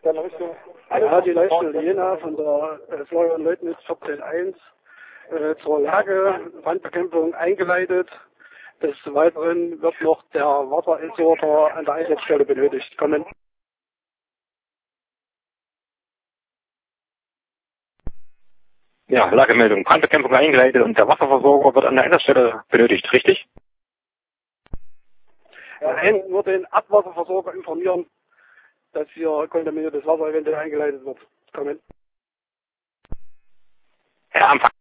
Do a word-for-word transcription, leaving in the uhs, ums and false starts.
deine Richtung. Ja, die Leitstelle Jena von der äh, Florian Leutnitz vierzehn eins äh, zur Lage, Brandbekämpfung eingeleitet. Des Weiteren wird noch der Wasserentsorter an der Einsatzstelle benötigt. Kommen. Ja, Lagemeldung, Brandbekämpfung eingeleitet und der Wasserversorger wird an der Einsatzstelle benötigt, richtig? Nein, nur den Abwasserversorger informieren, dass hier kontaminiertes Wasser eventuell eingeleitet wird. Kommen. Herr Anfang.